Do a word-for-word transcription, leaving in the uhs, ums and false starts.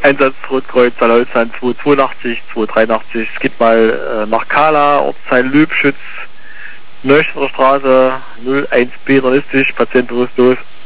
Einsatz Rotkreuz, Salholzheim zweihundertzweiundachtzig, zweihundertdreiundachtzig. Es geht mal äh, nach Kala, Ortsteil Löbschütz, Neustädter Straße, null eins B, realistisch, Patient bewusstlos.